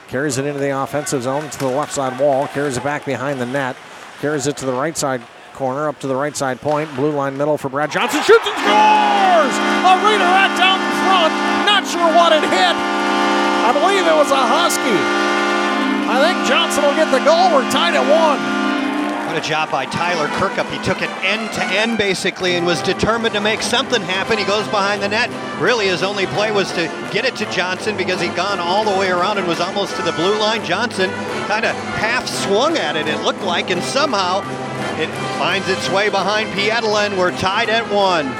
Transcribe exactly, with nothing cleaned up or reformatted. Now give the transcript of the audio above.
Carries it into the offensive zone to the left side wall. Carries it back behind the net. Carries it to the right side corner, up to the right side point. Blue line middle for Brad Johnson. Shoots and scores! A redirect down in front. Not sure what it hit. I believe it was a Husky. I think Johnson will get the goal. We're tied at one. What a job by Tyler Kirkup. He took it end to end basically and was determined to make something happen. He goes behind the net. Really his only play was to get it to Johnson because he'd gone all the way around and was almost to the blue line. Johnson kind of half swung at it, it looked like, and somehow it finds its way behind Pietila, and we're tied at one.